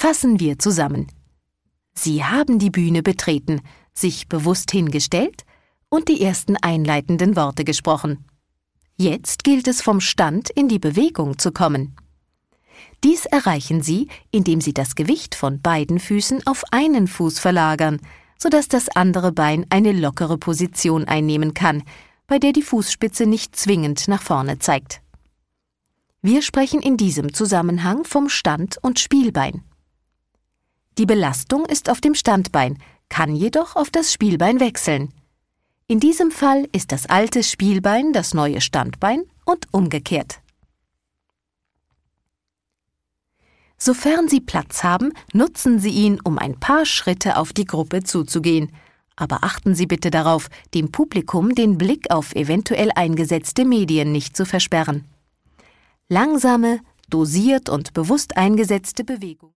Fassen wir zusammen. Sie haben die Bühne betreten, sich bewusst hingestellt und die ersten einleitenden Worte gesprochen. Jetzt gilt es, vom Stand in die Bewegung zu kommen. Dies erreichen Sie, indem Sie das Gewicht von beiden Füßen auf einen Fuß verlagern, sodass das andere Bein eine lockere Position einnehmen kann, bei der die Fußspitze nicht zwingend nach vorne zeigt. Wir sprechen in diesem Zusammenhang vom Stand- und Spielbein. Die Belastung ist auf dem Standbein, kann jedoch auf das Spielbein wechseln. In diesem Fall ist das alte Spielbein das neue Standbein und umgekehrt. Sofern Sie Platz haben, nutzen Sie ihn, um ein paar Schritte auf die Gruppe zuzugehen. Aber achten Sie bitte darauf, dem Publikum den Blick auf eventuell eingesetzte Medien nicht zu versperren. Langsame, dosiert und bewusst eingesetzte Bewegung.